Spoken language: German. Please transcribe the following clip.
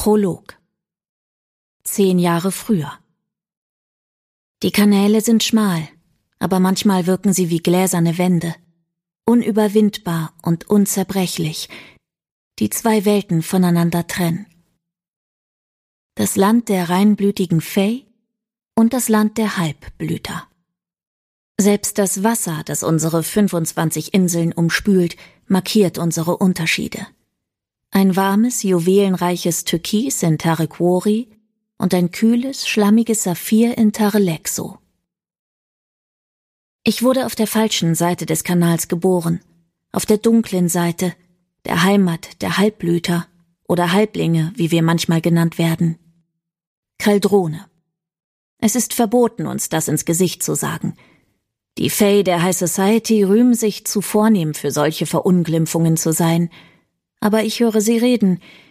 Prolog. 10 Jahre früher. Die Kanäle sind schmal, aber manchmal wirken sie wie gläserne Wände, unüberwindbar und unzerbrechlich, die 2 Welten voneinander trennen. Das Land der reinblütigen Fey und das Land der Halbblüter. Selbst das Wasser, das unsere 25 Inseln umspült, markiert unsere Unterschiede. Ein warmes, juwelenreiches Türkis in Tarequori und ein kühles, schlammiges Saphir in Tarelexo. Ich wurde auf der falschen Seite des Kanals geboren, auf der dunklen Seite, der Heimat der Halbblüter oder Halblinge, wie wir manchmal genannt werden. Kaldrone. Es ist verboten, uns das ins Gesicht zu sagen. Die Fey der High Society rühmen sich zu vornehm für solche Verunglimpfungen zu sein. Aber ich höre sie reden,